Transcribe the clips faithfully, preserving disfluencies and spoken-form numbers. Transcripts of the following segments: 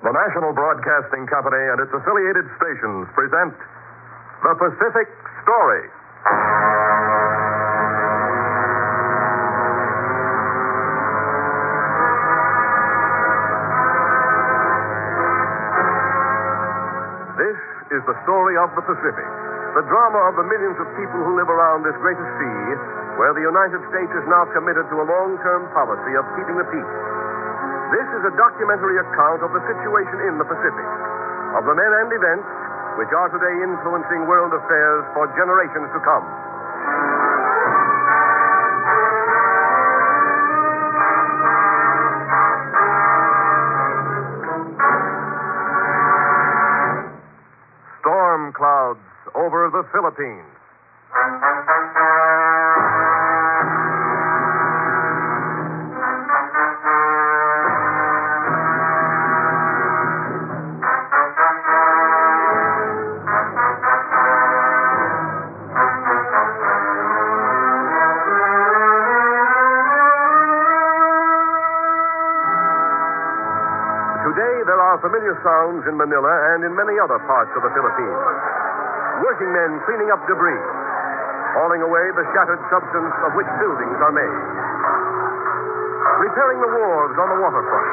The National Broadcasting Company and its affiliated stations present The Pacific Story. This is the story of the Pacific, the drama of the millions of people who live around this greatest sea, where the United States is now committed to a long-term policy of keeping the peace. This is a documentary account of the situation in the Pacific, of the men and events which are today influencing world affairs for generations to come. Storm clouds over the Philippines. Today, there are familiar sounds in Manila and in many other parts of the Philippines. Working men cleaning up debris, hauling away the shattered substance of which buildings are made. Repairing the wharves on the waterfront.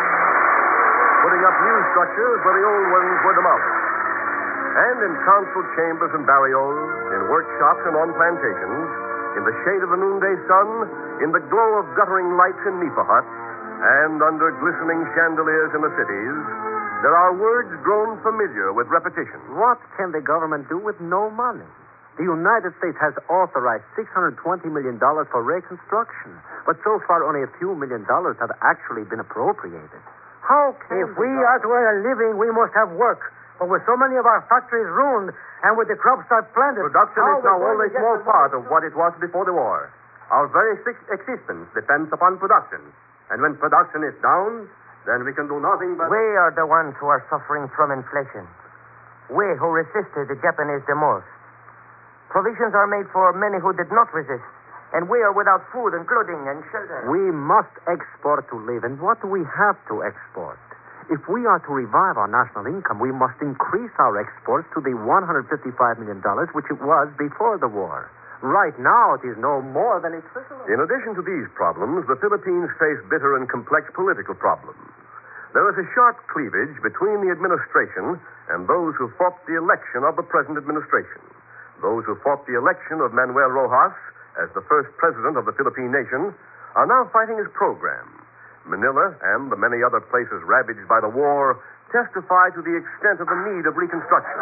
Putting up new structures where the old ones were demolished. And in council chambers and barrios, in workshops and on plantations, in the shade of the noonday sun, in the glow of guttering lights in nipa huts, and under glistening chandeliers in the cities, there are words grown familiar with repetition. What can the government do with no money? The United States has authorized six hundred twenty million dollars for reconstruction, but so far only a few million dollars have actually been appropriated. How can If we are to earn a living, we must have work. But with so many of our factories ruined and with the crops not planted... Production is now only a small part of what it was before the war. Our very existence depends upon production. And when production is down, then we can do nothing but... We are the ones who are suffering from inflation. We who resisted the Japanese the most. Provisions are made for many who did not resist. And we are without food and clothing and shelter. We must export to live. And what do we have to export? If we are to revive our national income, we must increase our exports to the one hundred fifty-five million dollars which it was before the war. Right now, it is no more than equivalent. In addition to these problems, the Philippines face bitter and complex political problems. There is a sharp cleavage between the administration and those who fought the election of the present administration. Those who fought the election of Manuel Rojas as the first president of the Philippine nation are now fighting his program. Manila and the many other places ravaged by the war testify to the extent of the need of reconstruction.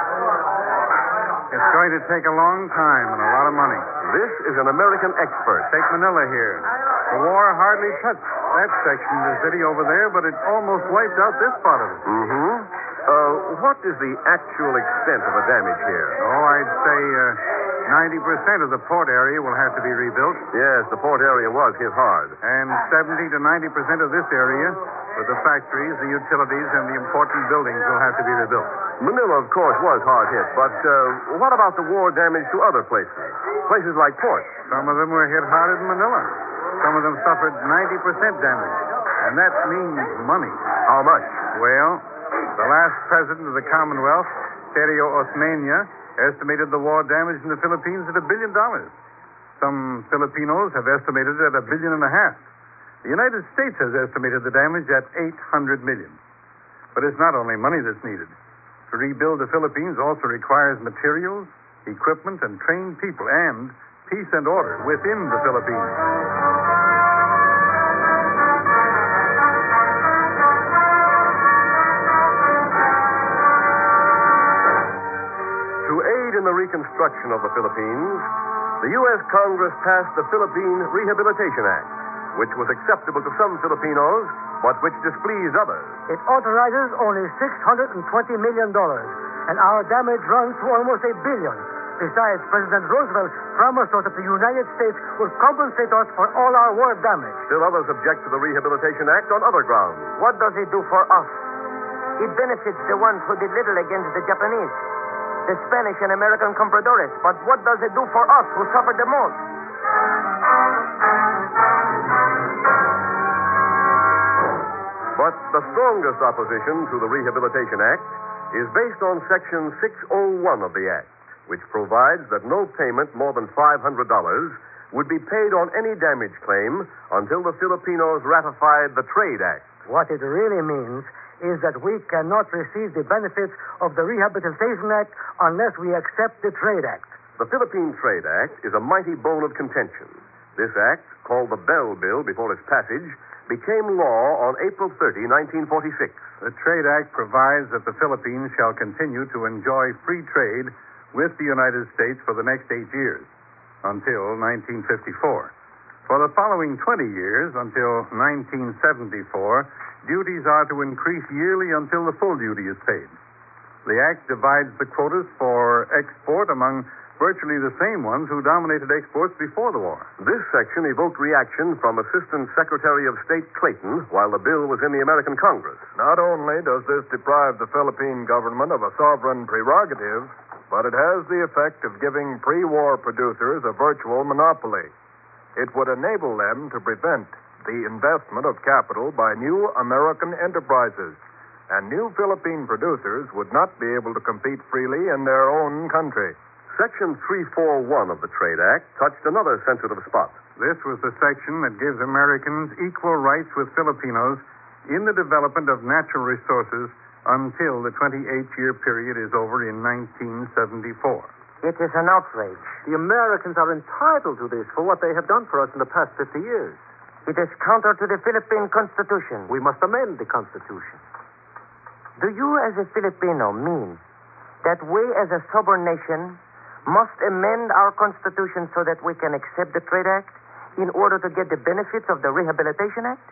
It's going to take a long time and a lot of money. This is an American expert. Take Manila here. The war hardly touched that section of the city over there, but it almost wiped out this part of it. Mm-hmm. Uh, what is the actual extent of the damage here? Oh, I'd say uh, ninety percent of the port area will have to be rebuilt. Yes, the port area was hit hard. And seventy to ninety percent of this area, with the factories, the utilities, and the important buildings, will have to be rebuilt. Manila, of course, was hard hit, but uh, what about the war damage to other places? Places like ports? Some of them were hit harder than Manila. Some of them suffered ninety percent damage. And that means money. How much? Well, the last president of the Commonwealth, Sergio Osmeña, estimated the war damage in the Philippines at a billion dollars. Some Filipinos have estimated it at a billion and a half. The United States has estimated the damage at eight hundred million. But it's not only money that's needed. To rebuild the Philippines also requires materials, equipment, and trained people, and peace and order within the Philippines. To aid in the reconstruction of the Philippines, the U S Congress passed the Philippine Rehabilitation Act, which was acceptable to some Filipinos, but which displeased others. It authorizes only six hundred twenty million dollars, and our damage runs to almost a billion. Besides, President Roosevelt promised us that the United States would compensate us for all our war damage. Still others object to the Rehabilitation Act on other grounds. What does it do for us? It benefits the ones who did little against the Japanese, the Spanish and American compradores. But what does it do for us who suffered the most? But the strongest opposition to the Rehabilitation Act is based on Section six oh one of the Act, which provides that no payment more than five hundred dollars would be paid on any damage claim until the Filipinos ratified the Trade Act. What it really means is that we cannot receive the benefits of the Rehabilitation Act unless we accept the Trade Act. The Philippine Trade Act is a mighty bone of contention. This act, called the Bell Bill before its passage, became law on April thirtieth, nineteen forty-six. The Trade Act provides that the Philippines shall continue to enjoy free trade with the United States for the next eight years, until nineteen fifty-four. For the following twenty years, until nineteen seventy-four, duties are to increase yearly until the full duty is paid. The Act divides the quotas for export among virtually the same ones who dominated exports before the war. This section evoked reaction from Assistant Secretary of State Clayton while the bill was in the American Congress. Not only does this deprive the Philippine government of a sovereign prerogative, but it has the effect of giving pre-war producers a virtual monopoly. It would enable them to prevent the investment of capital by new American enterprises, and new Philippine producers would not be able to compete freely in their own country. Section three forty-one of the Trade Act touched another sensitive spot. This was the section that gives Americans equal rights with Filipinos in the development of natural resources until the twenty-eight-year period is over in nineteen seventy-four. It is an outrage. The Americans are entitled to this for what they have done for us in the past fifty years. It is counter to the Philippine Constitution. We must amend the Constitution. Do you, as a Filipino, mean that we, as a sovereign nation, must amend our Constitution so that we can accept the Trade Act in order to get the benefits of the Rehabilitation Act?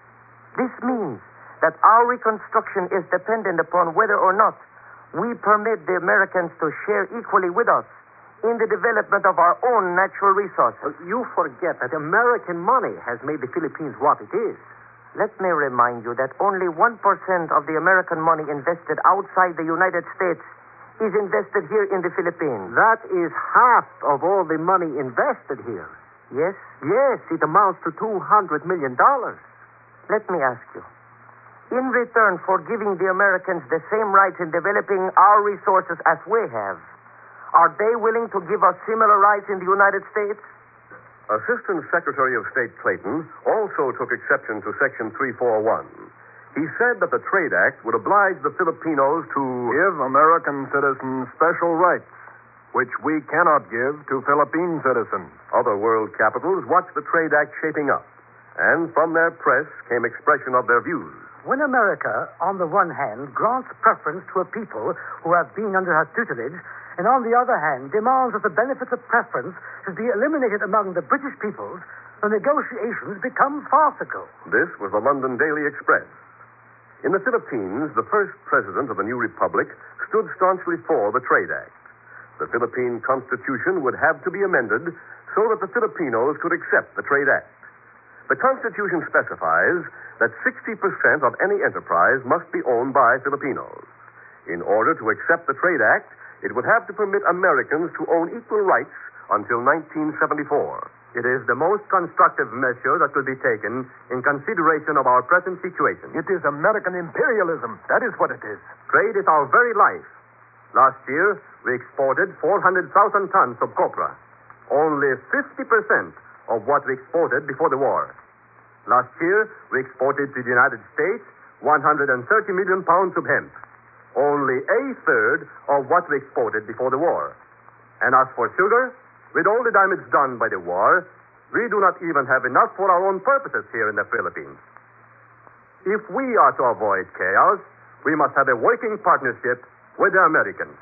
This means that our reconstruction is dependent upon whether or not we permit the Americans to share equally with us in the development of our own natural resources. You forget that American money has made the Philippines what it is. Let me remind you that only one percent of the American money invested outside the United States is invested here in the Philippines. That is half of all the money invested here. Yes? Yes, it amounts to two hundred million dollars. Let me ask you, in return for giving the Americans the same rights in developing our resources as we have, are they willing to give us similar rights in the United States? Assistant Secretary of State Clayton also took exception to Section three forty-one. He said that the Trade Act would oblige the Filipinos to give American citizens special rights, which we cannot give to Philippine citizens. Other world capitals watched the Trade Act shaping up, and from their press came expression of their views. When America, on the one hand, grants preference to a people who have been under her tutelage, and on the other hand, demands that the benefits of preference should be eliminated among the British peoples, the negotiations become farcical. This was the London Daily Express. In the Philippines, the first president of the new republic stood staunchly for the Trade Act. The Philippine Constitution would have to be amended so that the Filipinos could accept the Trade Act. The Constitution specifies that sixty percent of any enterprise must be owned by Filipinos. In order to accept the Trade Act, it would have to permit Americans to own equal rights until nineteen seventy-four. It is the most constructive measure that will be taken in consideration of our present situation. It is American imperialism. That is what it is. Trade is our very life. Last year, we exported four hundred thousand tons of copra, only fifty percent of what we exported before the war. Last year, we exported to the United States one hundred thirty million pounds of hemp, only a third of what we exported before the war. And as for sugar, with all the damage done by the war, we do not even have enough for our own purposes here in the Philippines. If we are to avoid chaos, we must have a working partnership with the Americans.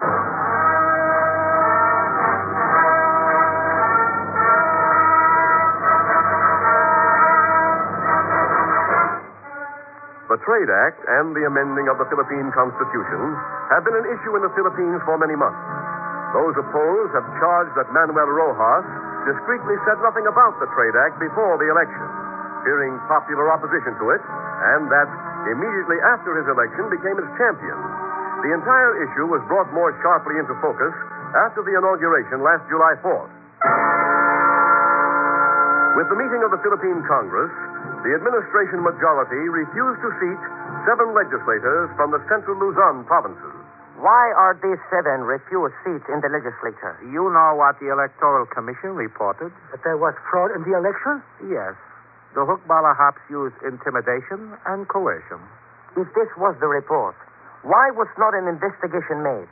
The Trade Act and the amending of the Philippine Constitution have been an issue in the Philippines for many months. Those opposed have charged that Manuel Rojas discreetly said nothing about the Trade Act before the election, fearing popular opposition to it, and that immediately after his election became its champion. The entire issue was brought more sharply into focus after the inauguration last July fourth. With the meeting of the Philippine Congress, the administration majority refused to seat seven legislators from the central Luzon provinces. Why are these seven refused seats in the legislature? You know what the Electoral Commission reported? That there was fraud in the election? Yes. The Hukbala Hops used intimidation and coercion. If this was the report, why was not an investigation made?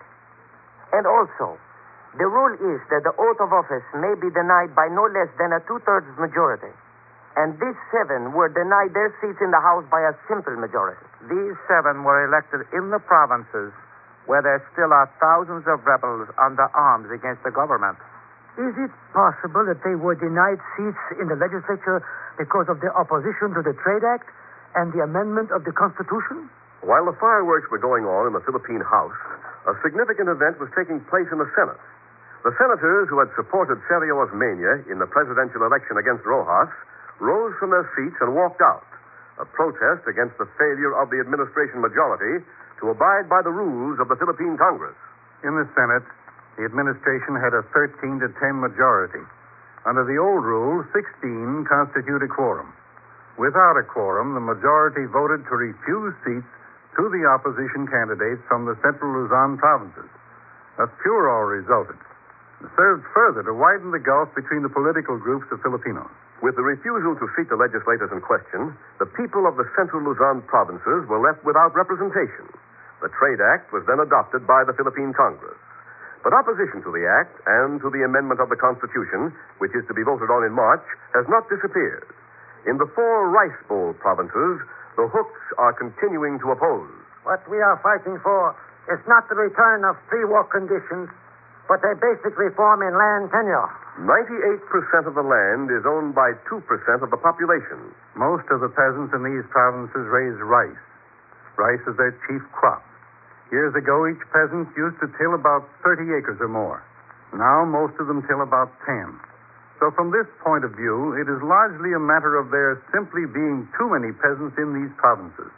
And also, the rule is that the oath of office may be denied by no less than a two-thirds majority. And these seven were denied their seats in the House by a simple majority. These seven were elected in the provinces where there still are thousands of rebels under arms against the government. Is it possible that they were denied seats in the legislature because of their opposition to the Trade Act and the amendment of the Constitution? While the fireworks were going on in the Philippine House, a significant event was taking place in the Senate. The senators who had supported Sergio Osmeña in the presidential election against Rojas rose from their seats and walked out, a protest against the failure of the administration majority to abide by the rules of the Philippine Congress. In the Senate, the administration had a thirteen to ten majority. Under the old rule, sixteen constitute a quorum. Without a quorum, the majority voted to refuse seats to the opposition candidates from the central Luzon provinces. A furor resulted. It served further to widen the gulf between the political groups of Filipinos. With the refusal to seat the legislators in question, the people of the central Luzon provinces were left without representation. The Trade Act was then adopted by the Philippine Congress. But opposition to the act and to the amendment of the Constitution, which is to be voted on in March, has not disappeared. In the four Rice Bowl provinces, the Hooks are continuing to oppose. What we are fighting for is not the return of pre-war conditions, but a basic reform in land tenure. ninety-eight percent of the land is owned by two percent of the population. Most of the peasants in these provinces raise rice. Rice is their chief crop. Years ago, each peasant used to till about thirty acres or more. Now, most of them till about ten. So from this point of view, it is largely a matter of there simply being too many peasants in these provinces.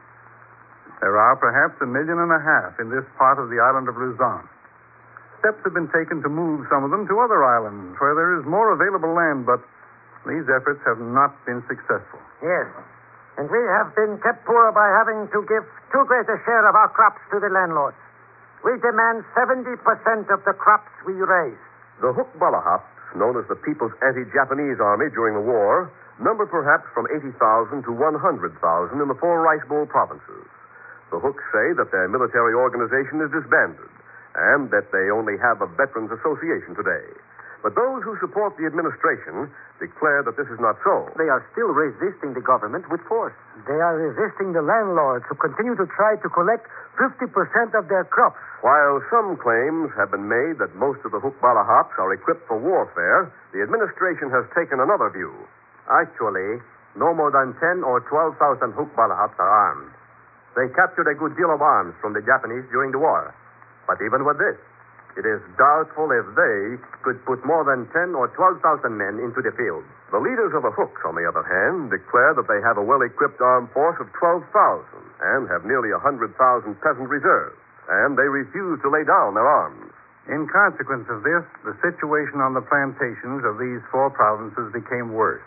There are perhaps a million and a half in this part of the island of Luzon. Steps have been taken to move some of them to other islands where there is more available land, but these efforts have not been successful. Yes. And we have been kept poor by having to give too great a share of our crops to the landlords. We demand seventy percent of the crops we raise. The Hukbala Hops, known as the People's Anti-Japanese Army during the war, number perhaps from eighty thousand to one hundred thousand in the four Rice Bowl provinces. The Hooks say that their military organization is disbanded and that they only have a Veterans Association today. But those who support the administration declare that this is not so. They are still resisting the government with force. They are resisting the landlords who continue to try to collect fifty percent of their crops. While some claims have been made that most of the Hukbala Hops are equipped for warfare, the administration has taken another view. Actually, no more than ten or twelve thousand Hukbala Hops are armed. They captured a good deal of arms from the Japanese during the war. But even with this, it is doubtful if they could put more than ten or twelve thousand men into the field. The leaders of the Hooks, on the other hand, declare that they have a well-equipped armed force of twelve thousand and have nearly one hundred thousand peasant reserves, and they refuse to lay down their arms. In consequence of this, the situation on the plantations of these four provinces became worse.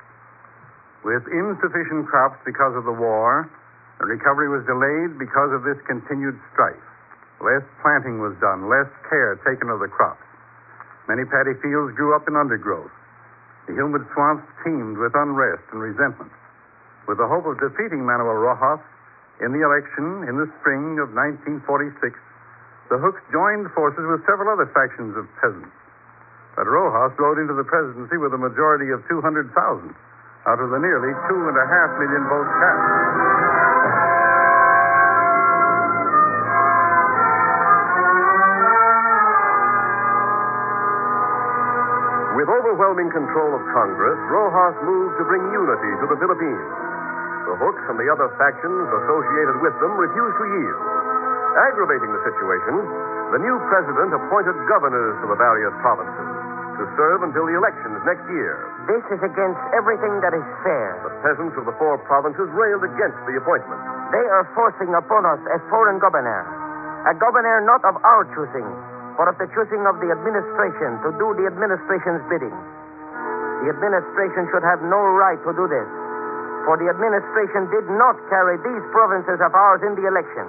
With insufficient crops because of the war, the recovery was delayed because of this continued strife. Less planting was done, less care taken of the crops. Many paddy fields grew up in undergrowth. The humid swamps teemed with unrest and resentment. With the hope of defeating Manuel Rojas in the election in the spring of nineteen forty-six, the Hooks joined forces with several other factions of peasants. But Rojas rode into the presidency with a majority of two hundred thousand out of the nearly two and a half million votes cast. With overwhelming control of Congress, Rojas moved to bring unity to the Philippines. The Hooks and the other factions associated with them refused to yield. Aggravating the situation, the new president appointed governors to the various provinces to serve until the elections next year. This is against everything that is fair. The peasants of the four provinces railed against the appointment. They are forcing upon us a foreign governor, a governor not of our choosing, but of the choosing of the administration to do the administration's bidding. The administration should have no right to do this. for the administration did not carry these provinces of ours in the election.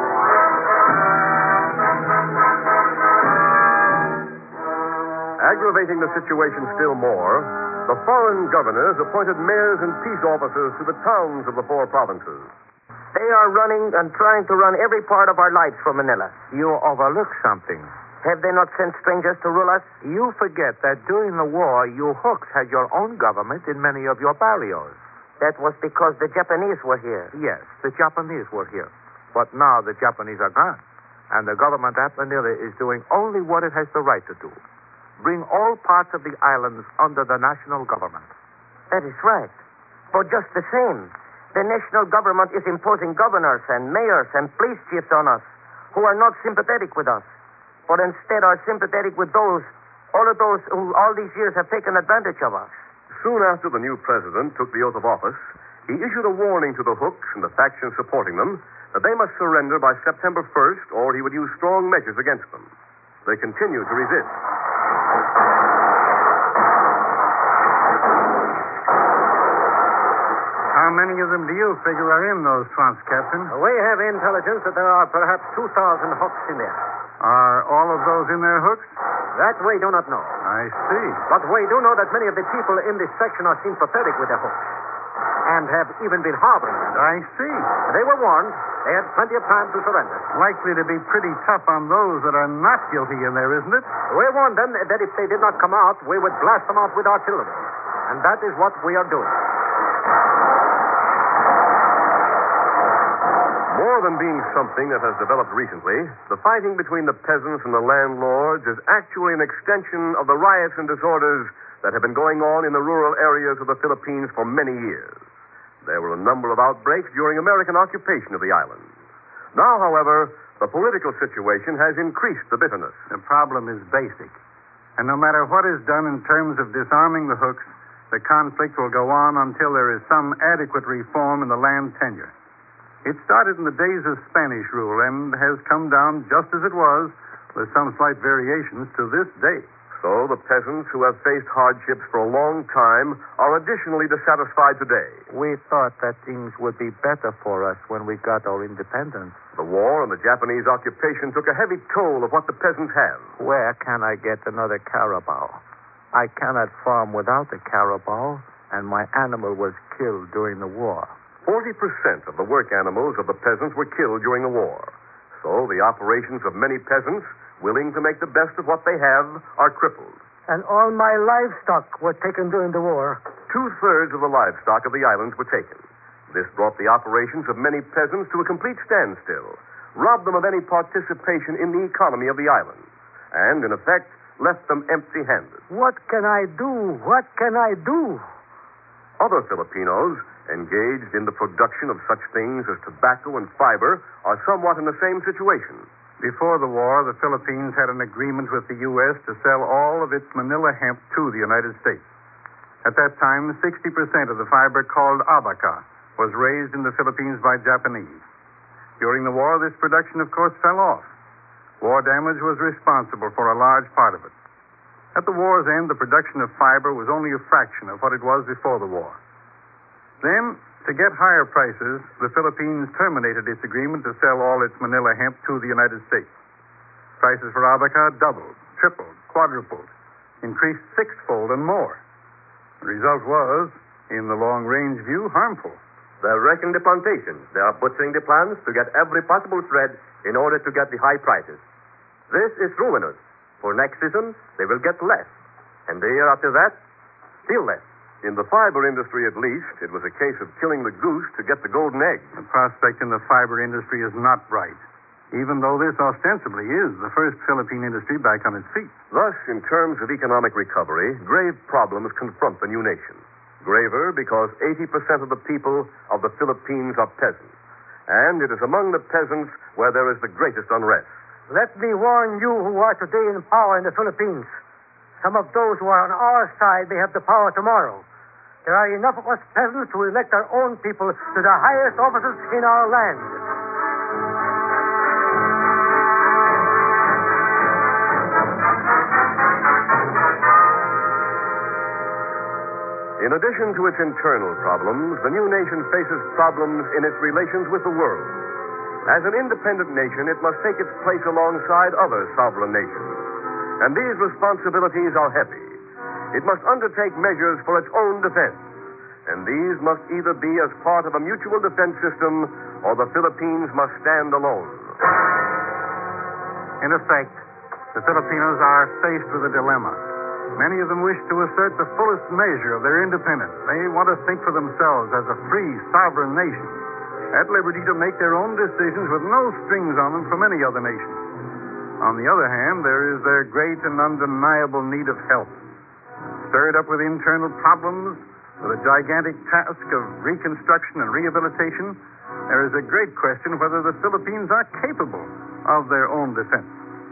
Aggravating the situation still more, the foreign governors appointed mayors and peace officers to the towns of the four provinces. They are running and trying to run every part of our lives from Manila. You overlook something. Have they not sent strangers to rule us? You forget that during the war, you hooks had your own government in many of your barrios. That was because the Japanese were here. Yes, the Japanese were here. But now the Japanese are gone. And the government at Manila is doing only what it has the right to do. Bring all parts of the islands under the national government. That is right. But just the same, the national government is imposing governors and mayors and police chiefs on us who are not sympathetic with us, but instead are sympathetic with those, all of those who all these years have taken advantage of us. Soon after the new president took the oath of office, he issued a warning to the Hooks and the factions supporting them that they must surrender by September first or he would use strong measures against them. They continued to resist. How many of them do you figure are in those trunks, Captain? We have intelligence that there are perhaps two thousand hooks in there. Are all of those in their hooks? That we do not know. I see. But we do know that many of the people in this section are sympathetic with the hooks and have even been harboring them. I see. They were warned. They had plenty of time to surrender. Likely to be pretty tough on those that are not guilty in there, isn't it? We warned them that if they did not come out, we would blast them out with artillery. And that is what we are doing. More than being something that has developed recently, the fighting between the peasants and the landlords is actually an extension of the riots and disorders that have been going on in the rural areas of the Philippines for many years. There were a number of outbreaks during American occupation of the islands. Now, however, the political situation has increased the bitterness. The problem is basic. And no matter what is done in terms of disarming the hooks, the conflict will go on until there is some adequate reform in the land tenure. It started in the days of Spanish rule and has come down just as it was, with some slight variations to this day. So the peasants who have faced hardships for a long time are additionally dissatisfied today. We thought that things would be better for us when we got our independence. The war and the Japanese occupation took a heavy toll of what the peasants have. Where can I get another carabao? I cannot farm without the carabao, and my animal was killed during the war. Forty percent of the work animals of the peasants were killed during the war. So the operations of many peasants, willing to make the best of what they have, are crippled. And all my livestock were taken during the war. Two-thirds of the livestock of the islands were taken. This brought the operations of many peasants to a complete standstill, robbed them of any participation in the economy of the islands, and, in effect, left them empty-handed. What can I do? What can I do? Other Filipinos, engaged in the production of such things as tobacco and fiber, are somewhat in the same situation. Before the war, the Philippines had an agreement with the U S to sell all of its Manila hemp to the United States. At that time, sixty percent of the fiber called abaca was raised in the Philippines by Japanese. During the war, this production, of course, fell off. War damage was responsible for a large part of it. At the war's end, the production of fiber was only a fraction of what it was before the war. Then, to get higher prices, the Philippines terminated its agreement to sell all its Manila hemp to the United States. Prices for abaca doubled, tripled, quadrupled, increased sixfold and more. The result was, in the long-range view, harmful. They're wrecking the plantations. They are butchering the plants to get every possible thread in order to get the high prices. This is ruinous. For next season, they will get less. And the year after that, still less. In the fiber industry, at least, it was a case of killing the goose to get the golden egg. The prospect in the fiber industry is not bright, even though this ostensibly is the first Philippine industry back on its feet. Thus, in terms of economic recovery, grave problems confront the new nation. Graver because eighty percent of the people of the Philippines are peasants. And it is among the peasants where there is the greatest unrest. Let me warn you who are today in power in the Philippines. Some of those who are on our side may have the power tomorrow. There are enough of us peasants to elect our own people to the highest offices in our land. In addition to its internal problems, the new nation faces problems in its relations with the world. As an independent nation, it must take its place alongside other sovereign nations. And these responsibilities are heavy. It must undertake measures for its own defense. And these must either be as part of a mutual defense system or the Philippines must stand alone. In effect, the Filipinos are faced with a dilemma. Many of them wish to assert the fullest measure of their independence. They want to think for themselves as a free, sovereign nation, at liberty to make their own decisions with no strings on them from any other nation. On the other hand, there is their great and undeniable need of help. Stirred up with internal problems, with a gigantic task of reconstruction and rehabilitation, there is a great question whether the Philippines are capable of their own defense.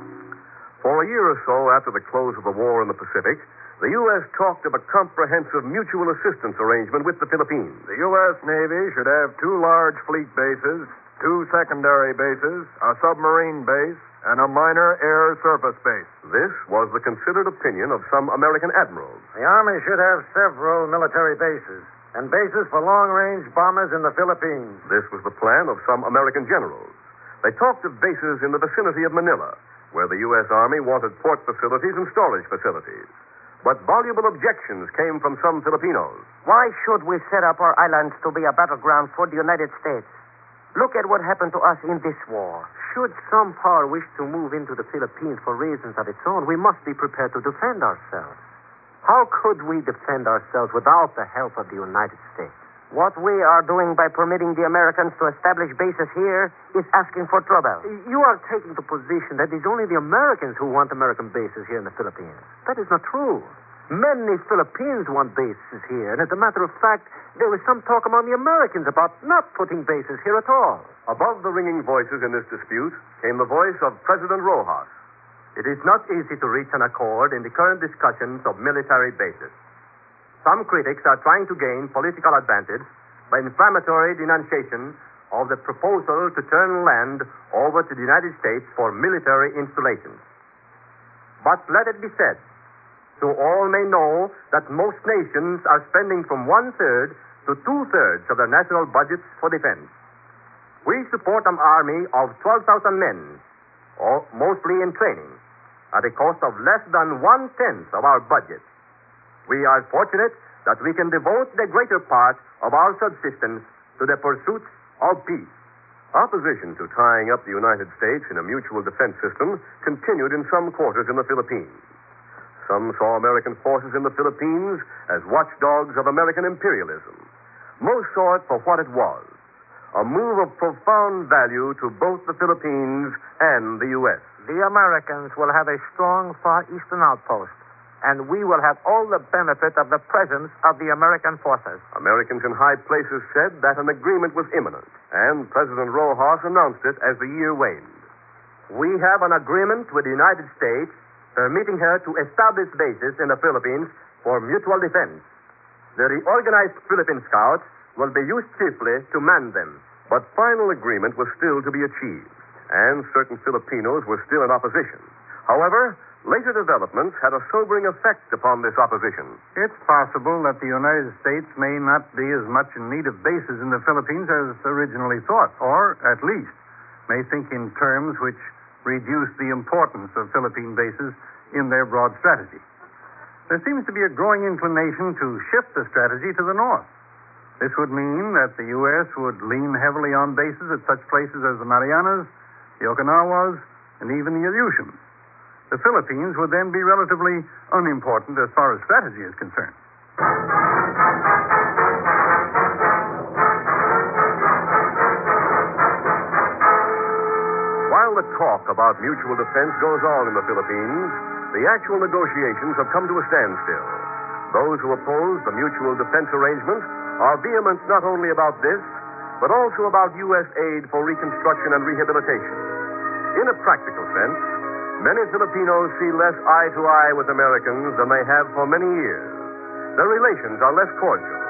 For a year or so after the close of the war in the Pacific, the U S talked of a comprehensive mutual assistance arrangement with the Philippines. The U S Navy should have two large fleet bases, two secondary bases, a submarine base, and a minor air surface base. This was the considered opinion of some American admirals. The Army should have several military bases and bases for long-range bombers in the Philippines. This was the plan of some American generals. They talked of bases in the vicinity of Manila, where the U S Army wanted port facilities and storage facilities. But voluble objections came from some Filipinos. Why should we set up our islands to be a battleground for the United States? Look at what happened to us in this war. Should some power wish to move into the Philippines for reasons of its own, we must be prepared to defend ourselves. How could we defend ourselves without the help of the United States? What we are doing by permitting the Americans to establish bases here is asking for trouble. You are taking the position that it's only the Americans who want American bases here in the Philippines. That is not true. Many Filipinos want bases here, and as a matter of fact, there is some talk among the Americans about not putting bases here at all. Above the ringing voices in this dispute came the voice of President Rojas. It is not easy to reach an accord in the current discussions of military bases. Some critics are trying to gain political advantage by inflammatory denunciations of the proposal to turn land over to the United States for military installations. But let it be said, so all may know that most nations are spending from one-third to two-thirds of their national budgets for defense. We support an army of twelve thousand men, or mostly in training, at a cost of less than one-tenth of our budget. We are fortunate that we can devote the greater part of our subsistence to the pursuit of peace. Opposition to tying up the United States in a mutual defense system continued in some quarters in the Philippines. Some saw American forces in the Philippines as watchdogs of American imperialism. Most saw it for what it was, a move of profound value to both the Philippines and the U S. The Americans will have a strong Far Eastern outpost, and we will have all the benefit of the presence of the American forces. Americans in high places said that an agreement was imminent, and President Rojas announced it as the year waned. We have an agreement with the United States permitting her to establish bases in the Philippines for mutual defense. The reorganized Philippine Scouts will be used chiefly to man them. But final agreement was still to be achieved, and certain Filipinos were still in opposition. However, later developments had a sobering effect upon this opposition. It's possible that the United States may not be as much in need of bases in the Philippines as originally thought, or, at least, may think in terms which reduce the importance of Philippine bases in their broad strategy. There seems to be a growing inclination to shift the strategy to the north. This would mean that the U S would lean heavily on bases at such places as the Marianas, the Okinawas, and even the Aleutians. The Philippines would then be relatively unimportant as far as strategy is concerned. While the talk about mutual defense goes on in the Philippines, the actual negotiations have come to a standstill. Those who oppose the mutual defense arrangement are vehement not only about this, but also about U S aid for reconstruction and rehabilitation. In a practical sense, many Filipinos see less eye to eye with Americans than they have for many years. Their relations are less cordial.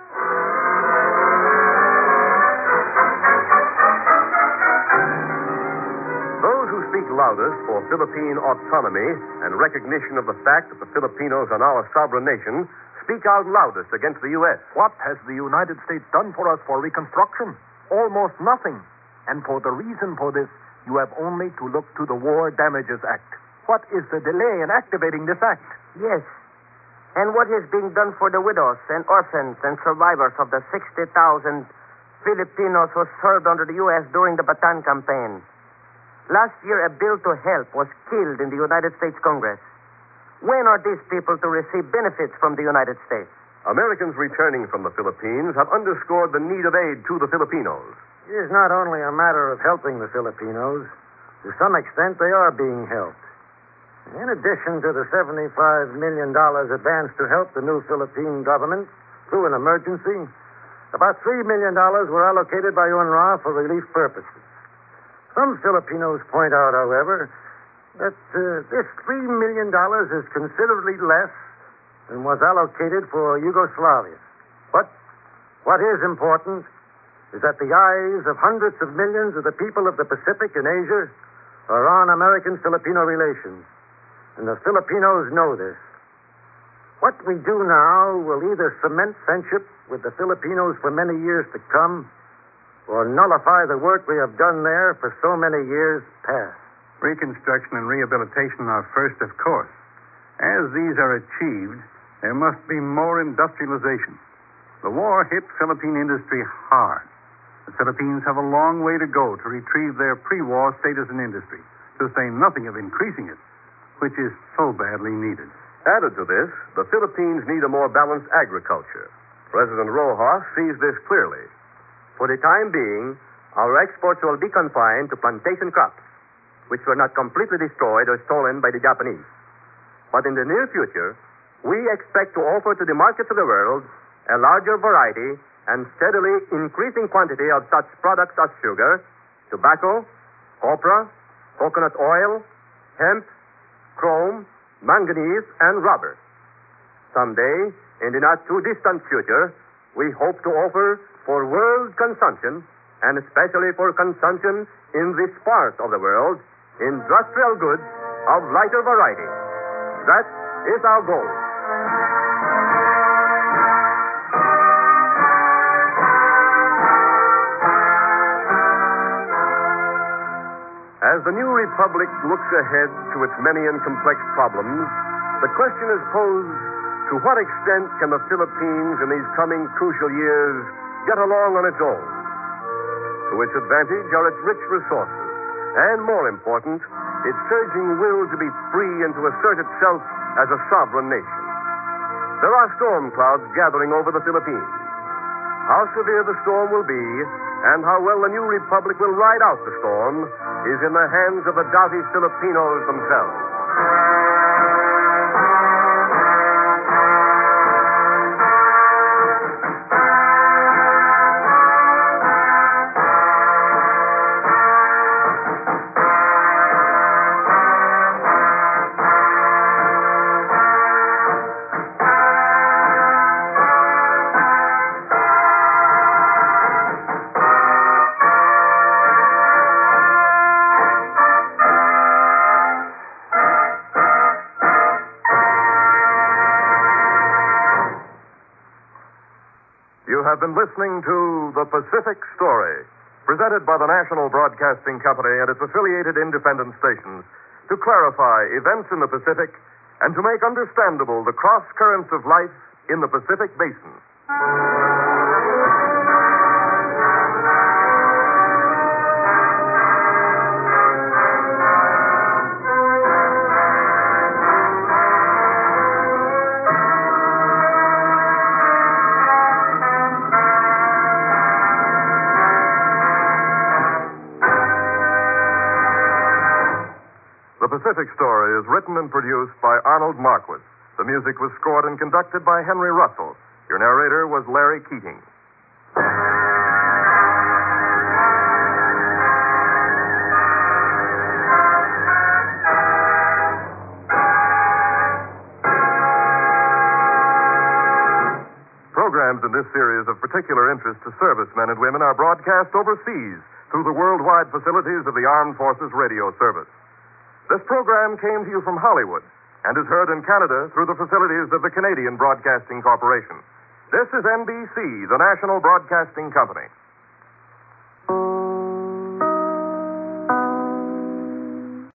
Those who speak loudest for Philippine autonomy and recognition of the fact that the Filipinos are now a sovereign nation speak out loudest against the U S. What has the United States done for us for reconstruction? Almost nothing. And for the reason for this, you have only to look to the War Damages Act. What is the delay in activating this act? Yes. And what is being done for the widows and orphans and survivors of the sixty thousand Filipinos who served under the U S during the Bataan campaign? Last year, a bill to help was killed in the United States Congress. When are these people to receive benefits from the United States? Americans returning from the Philippines have underscored the need of aid to the Filipinos. It is not only a matter of helping the Filipinos. To some extent, they are being helped. In addition to the seventy-five million dollars advance to help the new Philippine government through an emergency, about three million dollars were allocated by UNRWA for relief purposes. Some Filipinos point out, however, that uh, this three million dollars is considerably less than was allocated for Yugoslavia. But what is important is that the eyes of hundreds of millions of the people of the Pacific and Asia are on American-Filipino relations, and the Filipinos know this. What we do now will either cement friendship with the Filipinos for many years to come or nullify the work we have done there for so many years past. Reconstruction and rehabilitation are first, of course. As these are achieved, there must be more industrialization. The war hit Philippine industry hard. The Philippines have a long way to go to retrieve their pre-war status in industry, to say nothing of increasing it, which is so badly needed. Added to this, the Philippines need a more balanced agriculture. President Rojas sees this clearly. For the time being, our exports will be confined to plantation crops, which were not completely destroyed or stolen by the Japanese. But in the near future, we expect to offer to the markets of the world a larger variety and steadily increasing quantity of such products as sugar, tobacco, copra, coconut oil, hemp, chrome, manganese, and rubber. Someday, in the not-too-distant future, we hope to offer for world consumption, and especially for consumption in this part of the world, industrial goods of lighter variety. That is our goal. As the new republic looks ahead to its many and complex problems, the question is posed, to what extent can the Philippines in these coming crucial years get along on its own? To its advantage are its rich resources, and more important, its surging will to be free and to assert itself as a sovereign nation. There are storm clouds gathering over the Philippines. How severe the storm will be, and how well the new republic will ride out the storm, is in the hands of the doughty Filipinos themselves. Have been listening to The Pacific Story, presented by the National Broadcasting Company and its affiliated independent stations to clarify events in the Pacific and to make understandable the cross currents of life in the Pacific Basin. The Pacific Story is written and produced by Arnold Marquis. The music was scored and conducted by Henry Russell. Your narrator was Larry Keating. Programs in this series of particular interest to servicemen and women are broadcast overseas through the worldwide facilities of the Armed Forces Radio Service. This program came to you from Hollywood, and is heard in Canada through the facilities of the Canadian Broadcasting Corporation. This is N B C, the national broadcasting company.